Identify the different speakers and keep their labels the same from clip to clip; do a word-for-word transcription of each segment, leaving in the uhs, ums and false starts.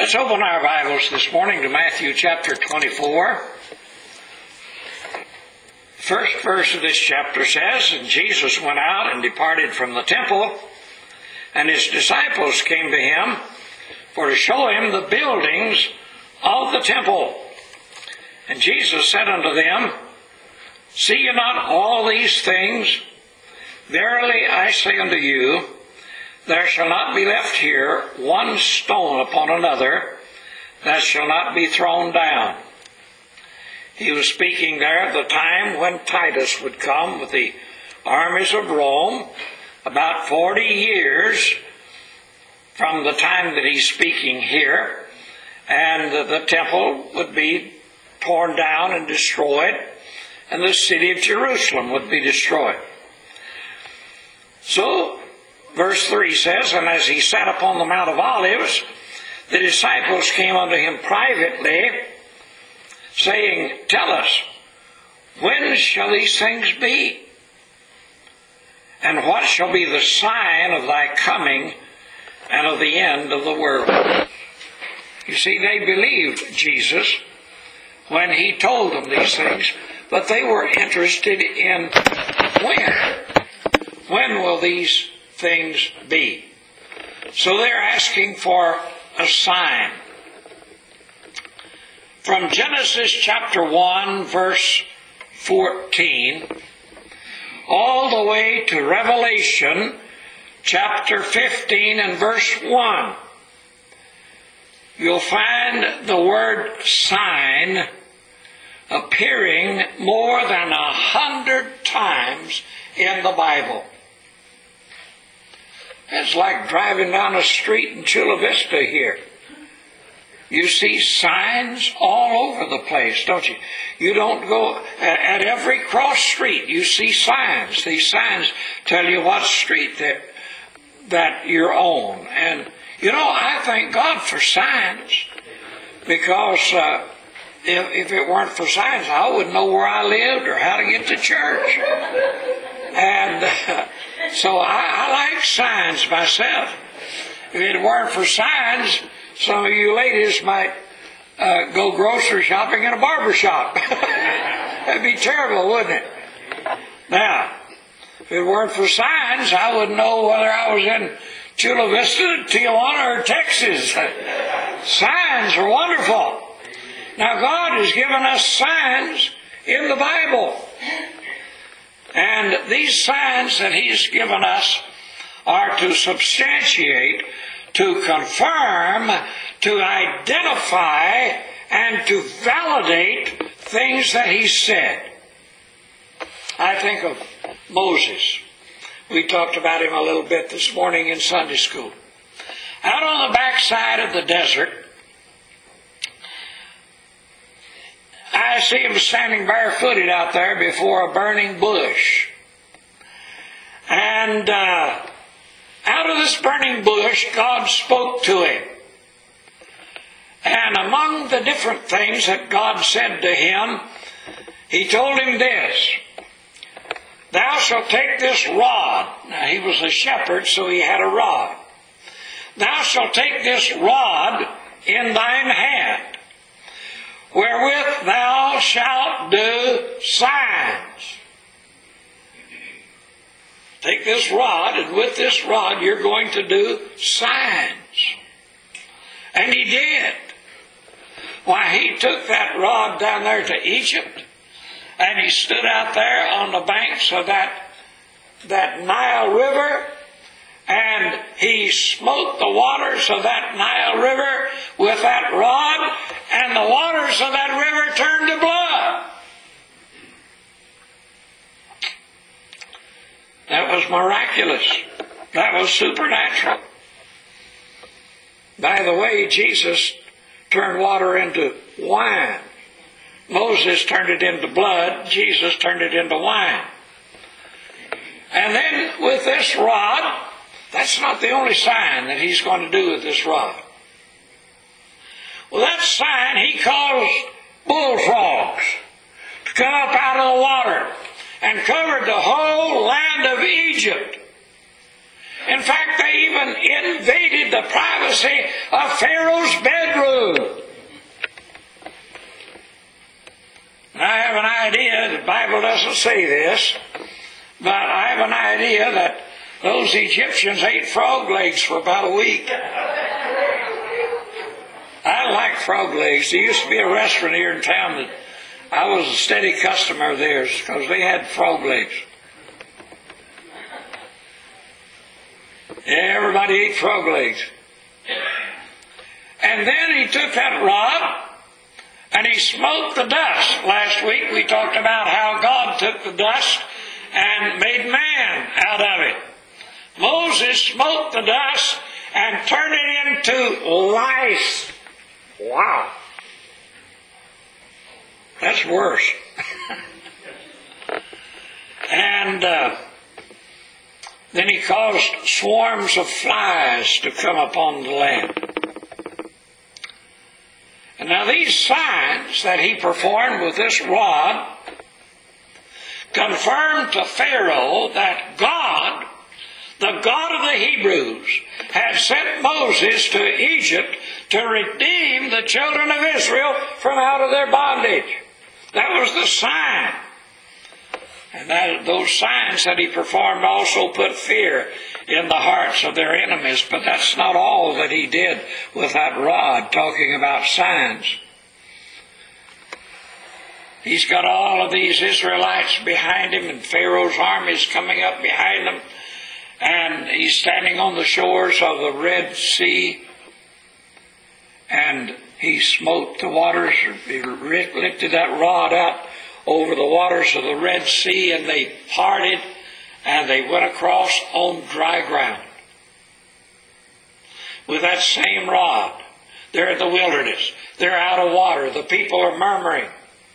Speaker 1: Let's open our Bibles this morning to Matthew chapter twenty-four. The first verse of this chapter says, "And Jesus went out and departed from the temple, and his disciples came to him for to show him the buildings of the temple. And Jesus said unto them, See ye not all these things? Verily I say unto you, there shall not be left here one stone upon another that shall not be thrown down." He was speaking there of the time when Titus would come with the armies of Rome, about forty years from the time that he's speaking here, and the temple would be torn down and destroyed, and the city of Jerusalem would be destroyed. So, verse three says, "And as he sat upon the Mount of Olives, the disciples came unto him privately, saying, Tell us, when shall these things be? And what shall be the sign of thy coming and of the end of the world?" You see, they believed Jesus when he told them these things, but they were interested in when. When will these things be? So they're asking for a sign. From Genesis chapter one, verse fourteen, all the way to Revelation chapter fifteen and verse one, you'll find the word sign appearing more than a hundred times in the Bible. It's like driving down a street in Chula Vista here. You see signs all over the place, don't you? You don't go at every cross street. You see signs. These signs tell you what street that that you're on. And you know, I thank God for signs, because uh, if, if it weren't for signs, I wouldn't know where I lived or how to get to church. And uh, so I, I like signs myself. If it weren't for signs, some of you ladies might uh, go grocery shopping in a barber shop. That'd be terrible, wouldn't it? Now, if it weren't for signs, I wouldn't know whether I was in Chula Vista, Tijuana, or Texas. Signs are wonderful. Now, God has given us signs in the Bible. And these signs that He's given us are to substantiate, to confirm, to identify, and to validate things that He said. I think of Moses. We talked about him a little bit this morning in Sunday school. Out on the backside of the desert, I see him standing barefooted out there before a burning bush. And uh, out of this burning bush, God spoke to him. And among the different things that God said to him, He told him this: "Thou shalt take this rod." Now, he was a shepherd, so he had a rod. "Thou shalt take this rod in thine hand, wherewith thou shalt do signs." Take this rod, and with this rod you're going to do signs. And he did. Why, he took that rod down there to Egypt, and he stood out there on the banks of that, that Nile River, and he smote the waters of that Nile River with that rod, and the waters of that river turned to blood. That was miraculous. That was supernatural. By the way, Jesus turned water into wine. Moses turned it into blood. Jesus turned it into wine. And then with this rod, that's not the only sign that He's going to do with this rod. Well, that sign He caused bullfrogs to come up out of the water and covered the whole land of Egypt. In fact, they even invaded the privacy of Pharaoh's bedroom. And I have an idea, the Bible doesn't say this, but I have an idea that those Egyptians ate frog legs for about a week. I like frog legs. There used to be a restaurant here in town that I was a steady customer of theirs because they had frog legs. Everybody ate frog legs. And then he took that rod and he smote the dust. Last week we talked about how God took the dust and made man out of it. Moses smote the dust and turned it into lice. Wow. That's worse. And uh, then he caused swarms of flies to come upon the land. And now these signs that he performed with this rod confirmed to Pharaoh that God, the God of the Hebrews, had sent Moses to Egypt to redeem the children of Israel from out of their bondage. That was the sign. And that, those signs that he performed also put fear in the hearts of their enemies. But that's not all that he did with that rod, talking about signs. He's got all of these Israelites behind him, and Pharaoh's armies coming up behind them. And he's standing on the shores of the Red Sea. And he smote the waters, he lifted that rod out over the waters of the Red Sea, and they parted, and they went across on dry ground. With that same rod, they're in the wilderness. They're out of water. The people are murmuring.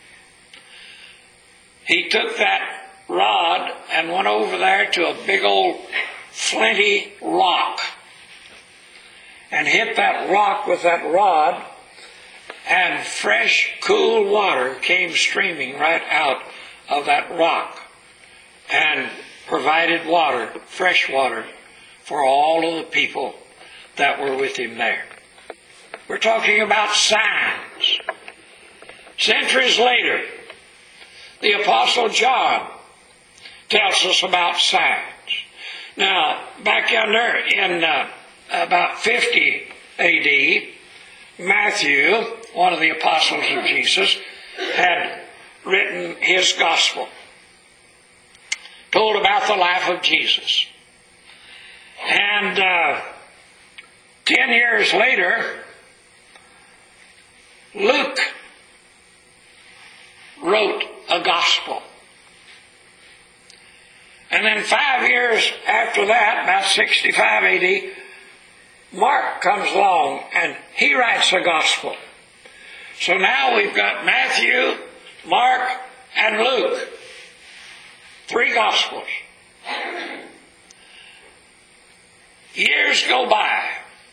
Speaker 1: He took that rod and went over there to a big old flinty rock and hit that rock with that rod, and fresh, cool water came streaming right out of that rock and provided water, fresh water, for all of the people that were with him there. We're talking about signs. Centuries later, the Apostle John tells us about signs. Now, back yonder in uh, about fifty A D, Matthew, one of the apostles of Jesus, had written his gospel, told about the life of Jesus. And uh, ten years later, Luke wrote a gospel. And then five years after that, about sixty-five A D, Mark comes along and he writes a gospel. So now we've got Matthew, Mark, and Luke. Three gospels. Years go by.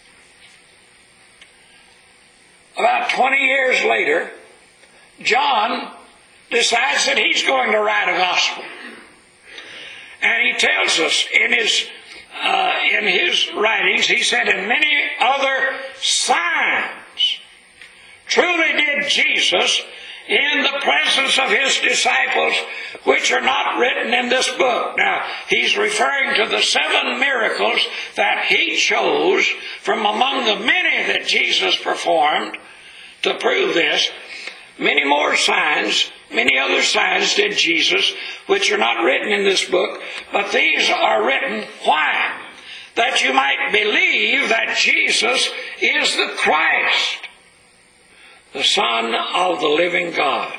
Speaker 1: About twenty years later, John decides that he's going to write a gospel. And he tells us in his uh, in his writings, he said, "And many other signs truly did Jesus in the presence of his disciples, which are not written in this book." Now, he's referring to the seven miracles that he chose from among the many that Jesus performed to prove this. Many more signs, many other signs did Jesus, which are not written in this book, but these are written, why? That you might believe that Jesus is the Christ, the Son of the living God,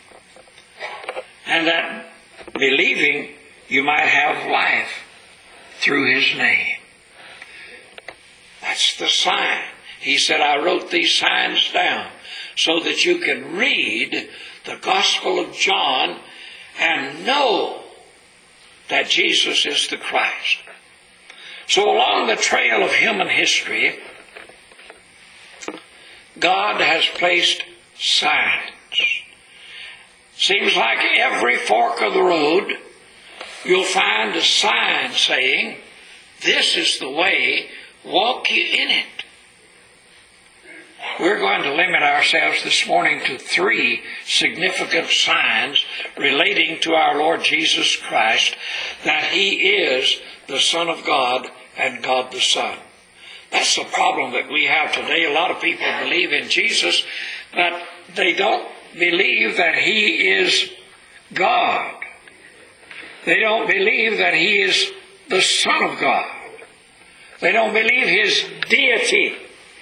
Speaker 1: and that believing you might have life through his name. That's the sign. He said, I wrote these signs down so that you can read the Gospel of John and know that Jesus is the Christ. So along the trail of human history, God has placed signs. Seems like every fork of the road, you'll find a sign saying, this is the way, walk ye in it. We're going to limit ourselves this morning to three significant signs relating to our Lord Jesus Christ, that He is the Son of God and God the Son. That's the problem that we have today. A lot of people believe in Jesus, but they don't believe that He is God. They don't believe that He is the Son of God. They don't believe His deity.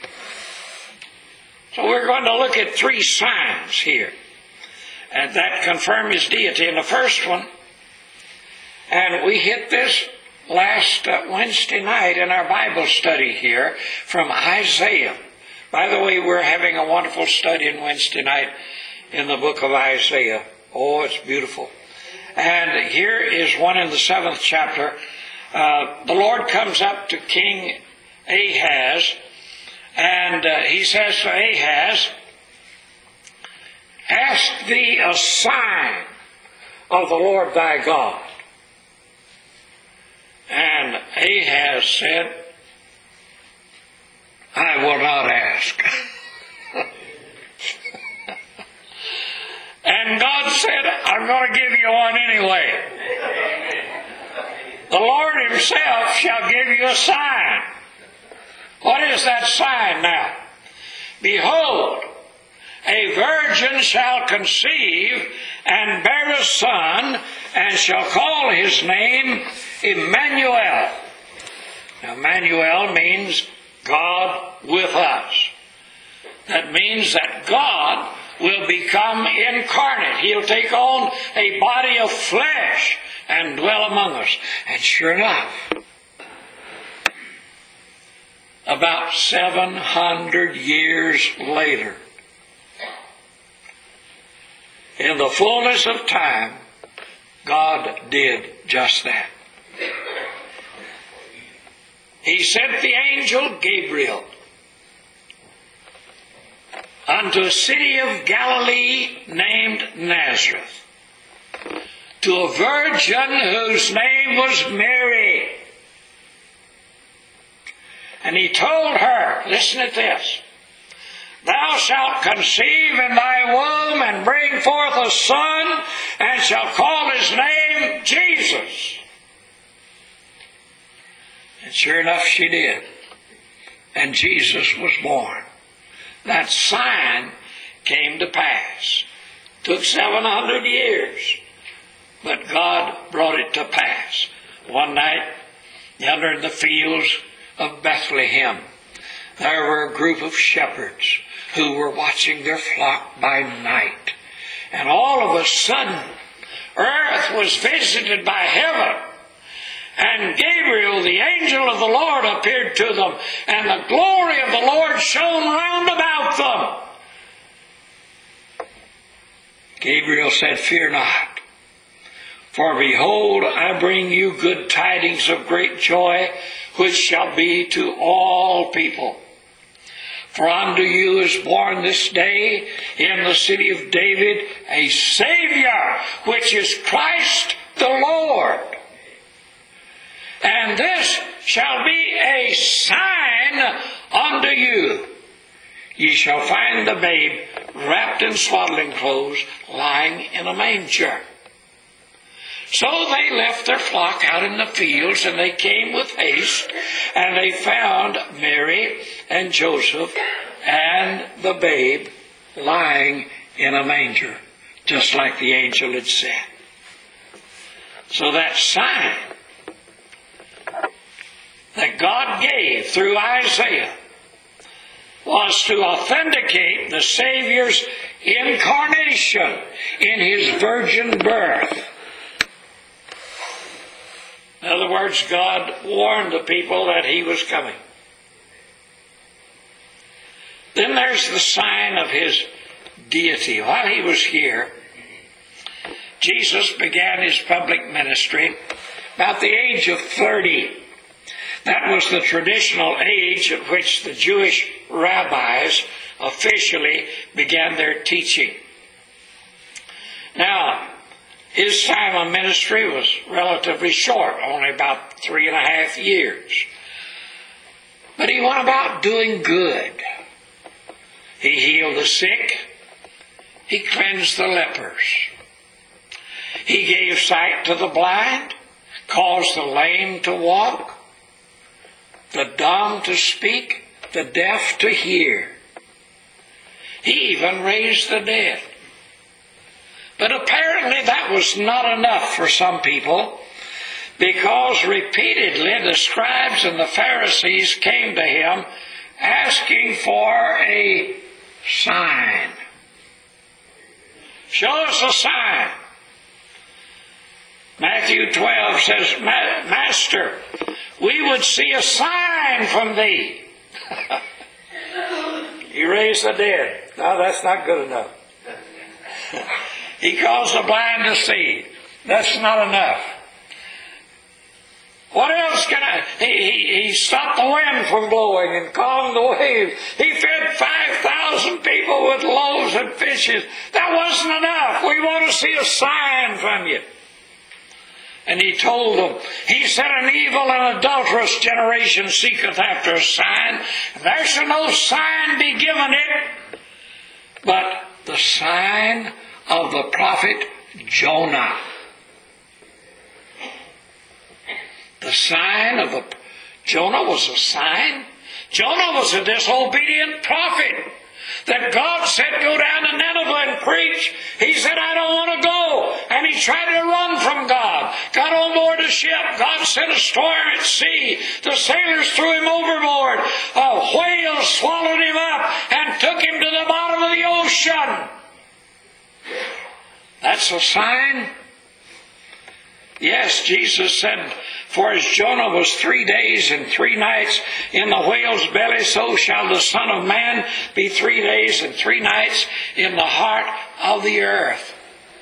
Speaker 1: So we're going to look at three signs here, and that confirm His deity. And the first one, and we hit this last uh, Wednesday night in our Bible study here from Isaiah. By the way, we're having a wonderful study on Wednesday night in the book of Isaiah. Oh, it's beautiful. And here is one in the seventh chapter. Uh, the Lord comes up to King Ahaz, and uh, he says to Ahaz, ask thee a sign of the Lord thy God. And Ahaz said, I will not ask. And God said, I'm going to give you one anyway. The Lord Himself shall give you a sign. What is that sign now? Behold, a virgin shall conceive and bear a son, and shall call his name Emmanuel. Now, Emmanuel means God with us. That means that God will become incarnate. He'll take on a body of flesh and dwell among us. And sure enough, about seven hundred years later, in the fullness of time, God did just that. He sent the angel Gabriel unto a city of Galilee named Nazareth, to a virgin whose name was Mary. And he told her, listen to this, thou shalt conceive in thy womb and bring forth a son, and shall call his name Jesus. And sure enough, she did. And Jesus was born. That sign came to pass. Took seven hundred years, but God brought it to pass. One night, yonder in the fields of Bethlehem, there were a group of shepherds who were watching their flock by night. And all of a sudden, earth was visited by heaven. And Gabriel, the angel of the Lord, appeared to them, and the glory of the Lord shone round about them. Gabriel said, fear not, for behold, I bring you good tidings of great joy, which shall be to all people. For unto you is born this day in the city of David a Savior, which is Christ the Lord. And this shall be a sign unto you. Ye shall find the babe wrapped in swaddling clothes, lying in a manger. So they left their flock out in the fields, and they came with haste, and they found Mary and Joseph and the babe lying in a manger, just like the angel had said. So that sign that God gave through Isaiah was to authenticate the Savior's incarnation in His virgin birth. In other words, God warned the people that He was coming. Then there's the sign of His deity. While He was here, Jesus began His public ministry about the age of thirty. That was the traditional age at which the Jewish rabbis officially began their teaching. Now, His time of ministry was relatively short, only about three and a half years. But he went about doing good. He healed the sick. He cleansed the lepers. He gave sight to the blind, caused the lame to walk, the dumb to speak, the deaf to hear. He even raised the dead. But apparently that was not enough for some people, because repeatedly the scribes and the Pharisees came to him asking for a sign. Show us a sign. Matthew twelve says, Master, we would see a sign from thee. You raise the dead. No, that's not good enough. He caused the blind to see. That's not enough. What else can I... He, he, he stopped the wind from blowing and calmed the waves. He fed five thousand people with loaves and fishes. That wasn't enough. We want to see a sign from you. And he told them, he said, an evil and adulterous generation seeketh after a sign, and there shall no sign be given it, but the sign of the prophet Jonah. The sign of the... Jonah was a sign. Jonah was a disobedient prophet that God said, go down to Nineveh and preach. He said, I don't want to go. And he tried to run from God. Got on board a ship. God sent a storm at sea. The sailors threw him overboard. A whale swallowed him up and took him to the bottom of the ocean. That's a sign. Yes, Jesus said, for as Jonah was three days and three nights in the whale's belly, so shall the Son of Man be three days and three nights in the heart of the earth.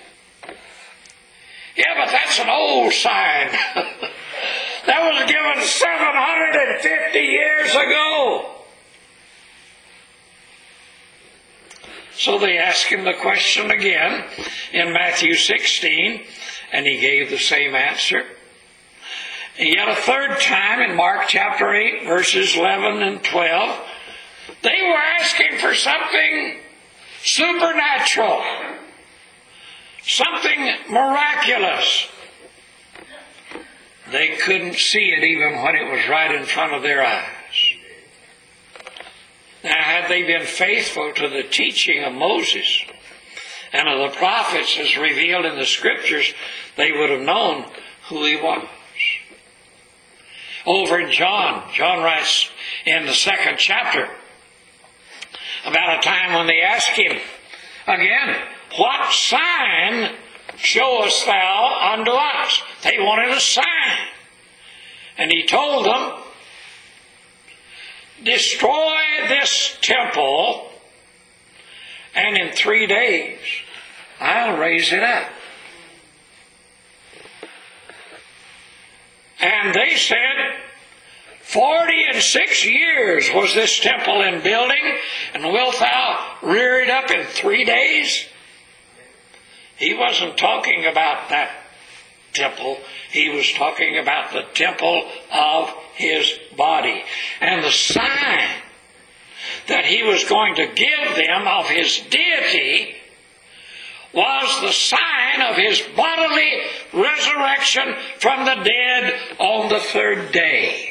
Speaker 1: Yeah, but that's an old sign. That was given seven hundred fifty years ago. So they asked him the question again in Matthew sixteen, and he gave the same answer. And yet a third time in Mark chapter eight, verses eleven and twelve, they were asking for something supernatural, something miraculous. They couldn't see it even when it was right in front of their eyes. Now, had they been faithful to the teaching of Moses and of the prophets as revealed in the Scriptures, they would have known who he was. Over in John, John writes in the second chapter about a time when they asked him again, what sign showest thou unto us? They wanted a sign. And he told them, destroy this temple, and in three days I'll raise it up. And they said, forty and six years was this temple in building, and wilt thou rear it up in three days? He wasn't talking about that temple. He was talking about the temple of his body. And the sign that he was going to give them of his deity was the sign of his bodily resurrection from the dead on the third day.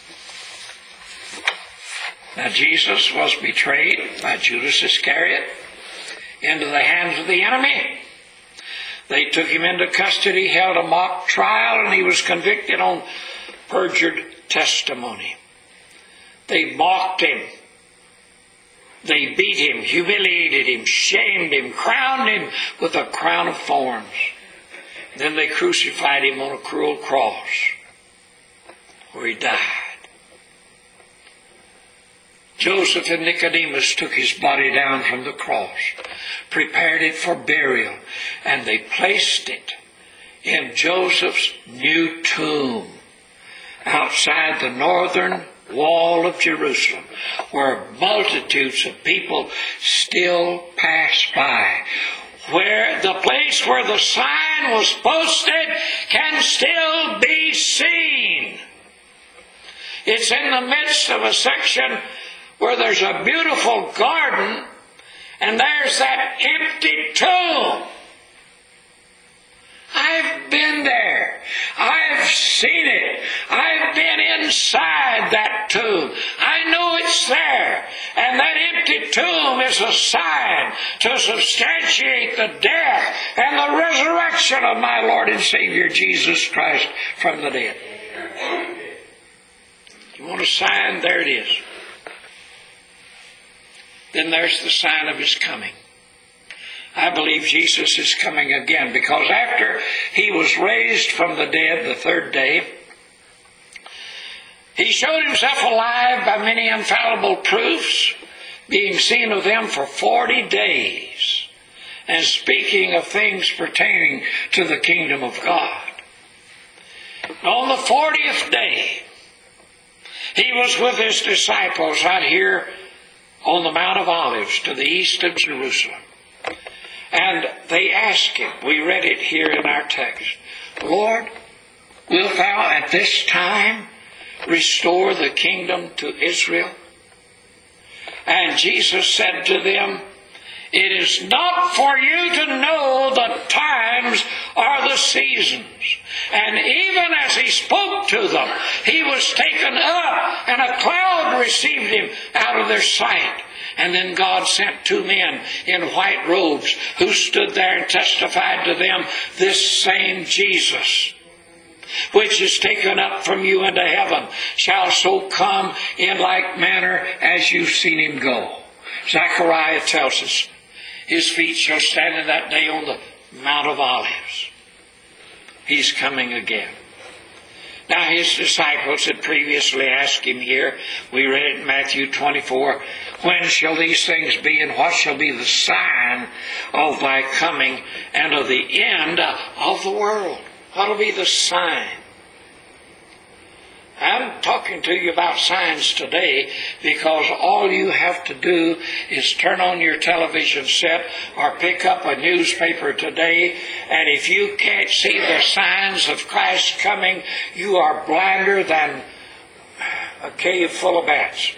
Speaker 1: Now Jesus was betrayed by Judas Iscariot into the hands of the enemy. They took him into custody, held a mock trial, and he was convicted on perjured testimony. They mocked him. They beat him, humiliated him, shamed him, crowned him with a crown of thorns. Then they crucified him on a cruel cross where he died. Joseph and Nicodemus took his body down from the cross, prepared it for burial, and they placed it in Joseph's new tomb outside the northern wall of Jerusalem, where multitudes of people still pass by, where the place where the sign was posted can still be seen. It's in the midst of a section where there's a beautiful garden, and there's that empty tomb. I've been there. I've seen it. I've been inside that tomb. I know it's there. And that empty tomb is a sign to substantiate the death and the resurrection of my Lord and Savior Jesus Christ from the dead. You want a sign? There it is. Then there's the sign of His coming. I believe Jesus is coming again, because after He was raised from the dead the third day, He showed Himself alive by many infallible proofs, being seen of them for forty days, and speaking of things pertaining to the kingdom of God. On the fortieth day, He was with His disciples out here on the Mount of Olives to the east of Jerusalem. And they asked Him, we read it here in our text, Lord, wilt Thou at this time restore the kingdom to Israel? And Jesus said to them, it is not for you to know the times or the seasons. And even as He spoke to them, He was taken up, and a cloud received Him out of their sight. And then God sent two men in white robes who stood there and testified to them, this same Jesus, which is taken up from you into heaven, shall so come in like manner as you've seen Him go. Zechariah tells us, His feet shall stand in that day on the Mount of Olives. He's coming again. Now His disciples had previously asked Him here, we read it in Matthew twenty-four, when shall these things be, and what shall be the sign of Thy coming and of the end of the world? What will be the sign? I'm talking to you about signs today because all you have to do is turn on your television set or pick up a newspaper today, and if you can't see the signs of Christ coming, you are blinder than a cave full of bats.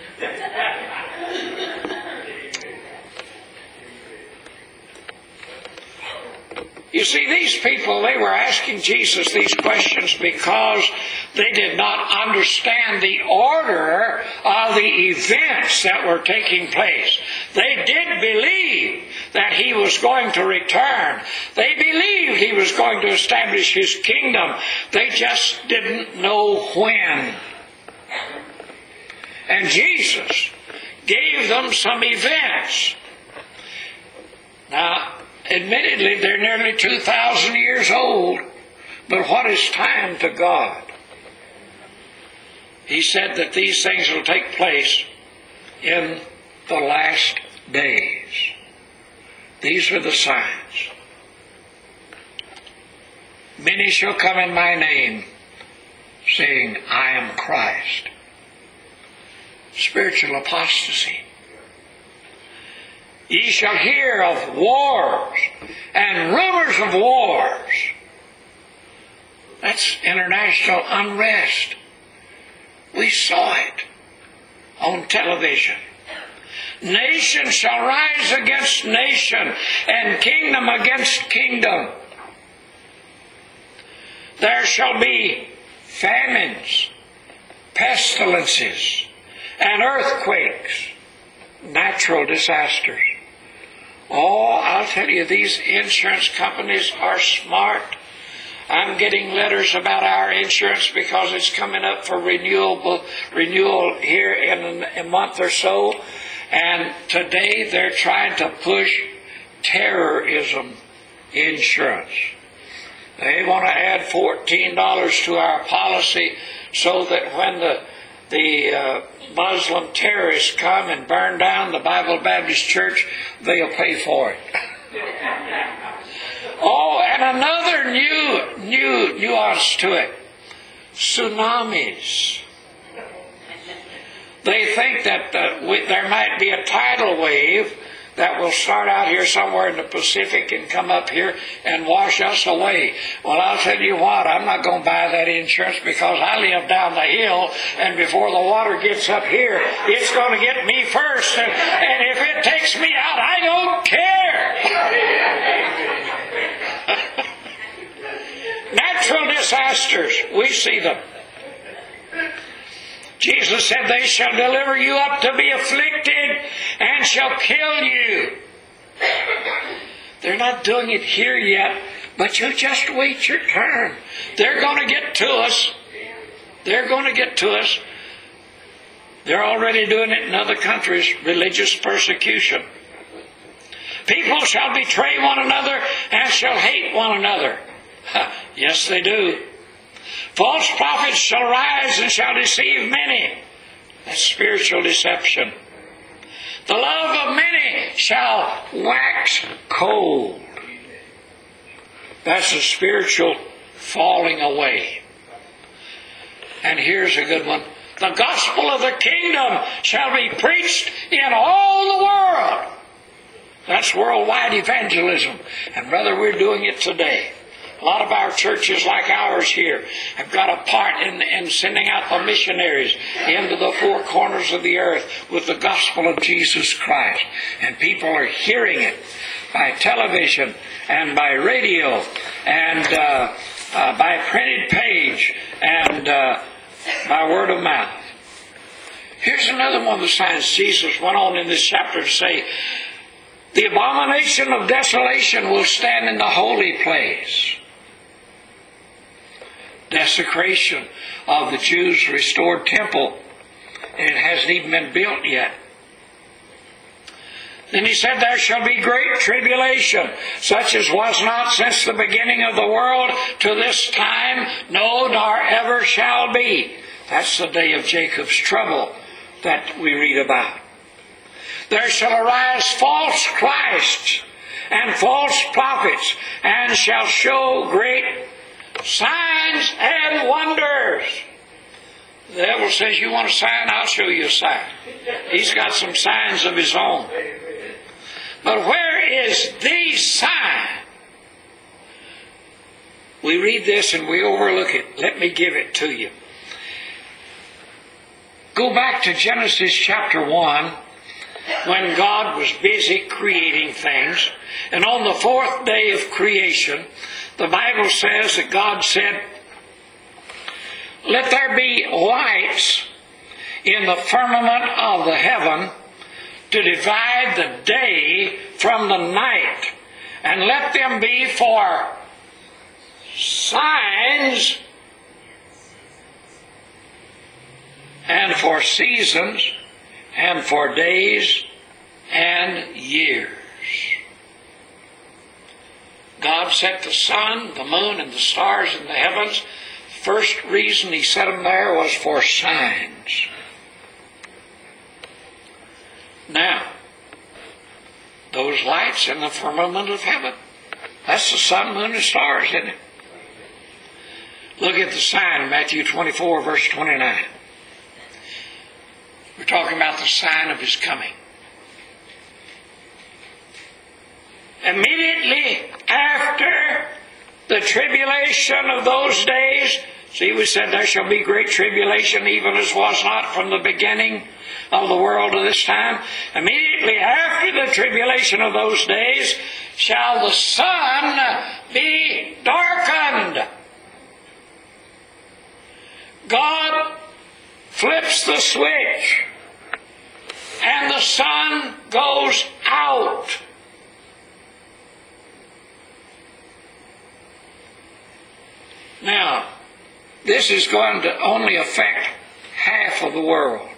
Speaker 1: You see, these people, they were asking Jesus these questions because they did not understand the order of the events that were taking place. They did believe that He was going to return. They believed He was going to establish His kingdom. They just didn't know when. And Jesus gave them some events. Now, admittedly, they're nearly two thousand years old, but what is time to God? He said that these things will take place in the last days. These are the signs. Many shall come in my name, saying, I am Christ. Spiritual apostasy. Ye shall hear of wars and rumors of wars. That's international unrest. We saw it on television. Nation shall rise against nation, and kingdom against kingdom. There shall be famines, pestilences, and earthquakes, natural disasters. Oh, I'll tell you, these insurance companies are smart. I'm getting letters about our insurance because it's coming up for renewable renewal here in a month or so. And today they're trying to push terrorism insurance. They want to add fourteen dollars to our policy so that when the the uh, Muslim terrorists come and burn down the Bible Baptist Church, they'll pay for it. Oh, and another new new nuance to it. Tsunamis. They think that uh, we, there might be a tidal wave that will start out here somewhere in the Pacific and come up here and wash us away. Well, I'll tell you what, I'm not going to buy that insurance because I live down the hill, and before the water gets up here, it's going to get me first. And, and if it takes me out, I don't care. Natural disasters, we see them. Jesus said, they shall deliver you up to be afflicted and shall kill you. They're not doing it here yet, but you just wait your turn. They're going to get to us. They're going to get to us. They're already doing it in other countries, religious persecution. People shall betray one another and shall hate one another. Yes, they do. False prophets shall rise and shall deceive many. That's spiritual deception. The love of many shall wax cold. That's a spiritual falling away. And here's a good one. The gospel of the kingdom shall be preached in all the world. That's worldwide evangelism. And brother, we're doing it today. A lot of our churches like ours here have got a part in, in sending out the missionaries into the four corners of the earth with the gospel of Jesus Christ. And people are hearing it by television and by radio and uh, uh, by printed page and uh, by word of mouth. Here's another one of the signs Jesus went on in this chapter to say, the abomination of desolation will stand in the holy place. Desecration of the Jews' restored temple, and it hasn't even been built yet. Then he said, there shall be great tribulation, such as was not since the beginning of the world to this time, no, nor ever shall be. That's the day of Jacob's trouble that we read about. There shall arise false Christs and false prophets, and shall show great signs and wonders. The devil says, you want a sign? I'll show you a sign. He's got some signs of his own. But where is the sign? We read this and we overlook it. Let me give it to you. Go back to Genesis chapter one, when God was busy creating things. And on the fourth day of creation, the Bible says that God said, let there be lights in the firmament of the heaven to divide the day from the night, and let them be for signs and for seasons and for days and years. God set the sun, the moon, and the stars in the heavens. First reason he set them there was for signs. Now, those lights in the firmament of heaven, that's the sun, moon, and stars, isn't it? Look at the sign in Matthew twenty-four, verse twenty-nine. We're talking about the sign of his coming. Immediately after the tribulation of those days, see, we said there shall be great tribulation, even as was not from the beginning of the world to this time. Immediately after the tribulation of those days shall the sun be darkened. God flips the switch and the sun goes out. Now, this is going to only affect half of the world,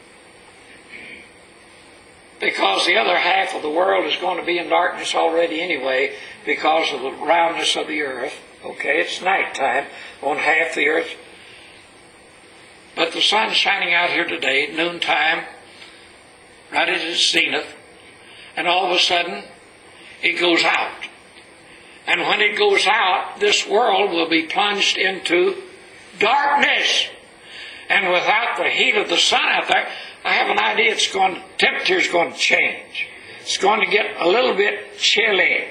Speaker 1: because the other half of the world is going to be in darkness already anyway because of the roundness of the earth. Okay, it's nighttime on half the earth. But the sun's shining out here today at noontime, right at its zenith, and all of a sudden it goes out. And when it goes out, this world will be plunged into darkness. And without the heat of the sun out there, I have an idea it's going, temperature is going to change. it's going to get a little bit chilly.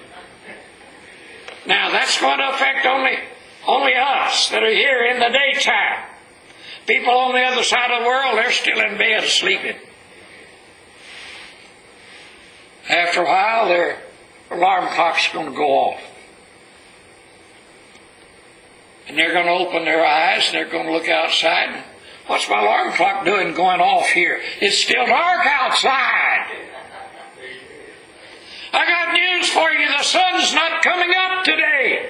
Speaker 1: Now that's going to affect only, only us that are here in the daytime. People on the other side of the world, they're still in bed sleeping. After a while, their alarm clock's going to go off. And they're going to open their eyes and they're going to look outside. And, what's my alarm clock doing going off here? It's still dark outside. I got news for you. The sun's not coming up today.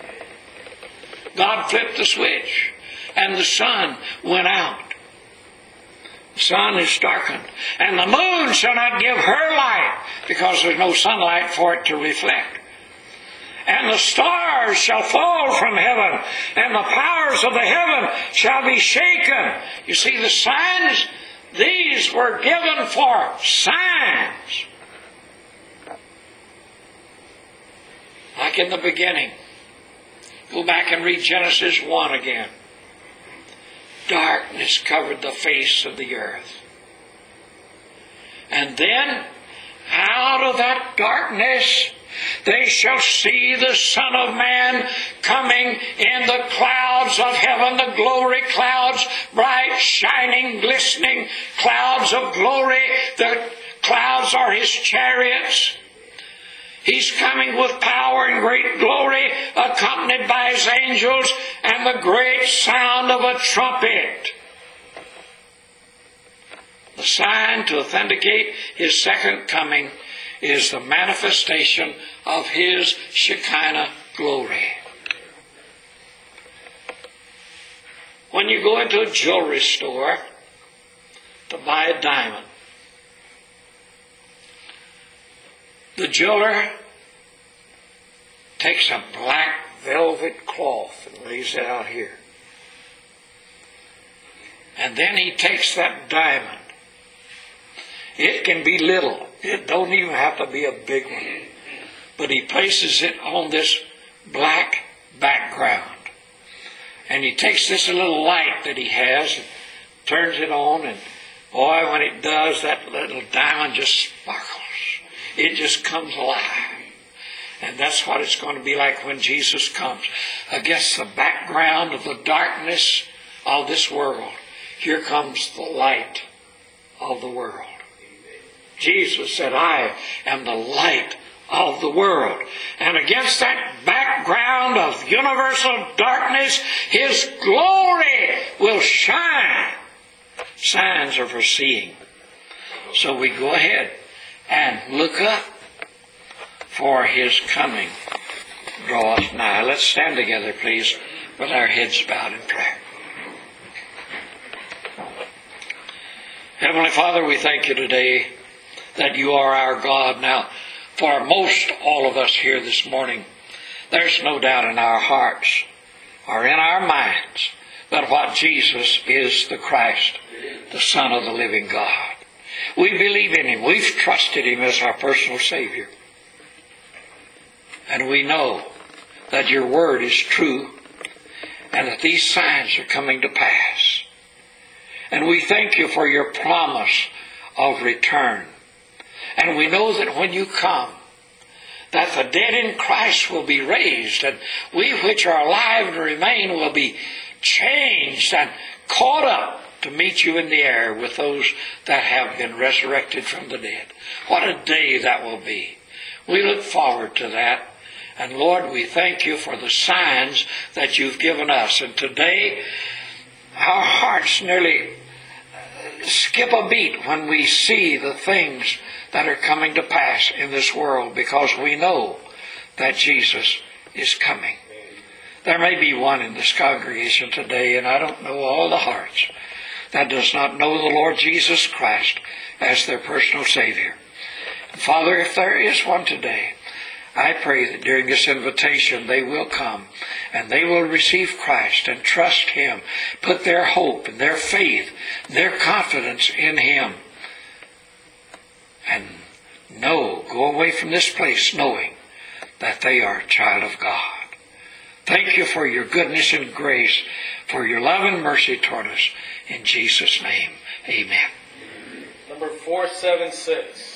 Speaker 1: God flipped the switch and the sun went out. The sun is darkened, and the moon shall not give her light, because there's no sunlight for it to reflect. And the stars shall fall from heaven, and the powers of the heaven shall be shaken. You see, the signs, these were given for signs. Like in the beginning. Go back and read Genesis one again. Darkness covered the face of the earth. And then, out of that darkness, they shall see the Son of Man coming in the clouds of heaven, the glory clouds, bright, shining, glistening clouds of glory. The clouds are His chariots. He's coming with power and great glory, accompanied by His angels and the great sound of a trumpet. The sign to authenticate His second coming is the manifestation of His Shekinah glory. When you go into a jewelry store to buy a diamond, the jeweler takes a black velvet cloth and lays it out here. And then he takes that diamond. It can be little. It don't even have to be a big one. But he places it on this black background. And he takes this little light that he has and turns it on, and boy, when it does, that little diamond just sparkles. It just comes alive. And that's what it's going to be like when Jesus comes. Against the background of the darkness of this world, here comes the light of the world. Jesus said, I am the light of the world. And against that background of universal darkness, His glory will shine. Signs are for seeing. So we go ahead and look up, for His coming draweth nigh. Let's stand together, please, with our heads bowed in prayer. Heavenly Father, we thank You today that You are our God. Now, for most all of us here this morning, there's no doubt in our hearts or in our minds that what Jesus is the Christ, the Son of the living God. We believe in Him. We've trusted Him as our personal Savior. And we know that Your Word is true and that these signs are coming to pass. And we thank You for Your promise of return. And we know that when You come, that the dead in Christ will be raised, and we which are alive and remain will be changed and caught up to meet You in the air with those that have been resurrected from the dead. What a day that will be. We look forward to that. And Lord, we thank You for the signs that You've given us. And today, our hearts nearly skip a beat when we see the things that are coming to pass in this world, because we know that Jesus is coming. There may be one in this congregation today, and I don't know all the hearts, that does not know the Lord Jesus Christ as their personal Savior. And Father, if there is one today, I pray that during this invitation they will come and they will receive Christ and trust Him, put their hope and their faith, their confidence in Him, and know, go away from this place knowing that they are a child of God. Thank You for Your goodness and grace, for Your love and mercy toward us. In Jesus' name, amen.
Speaker 2: Number four seven six.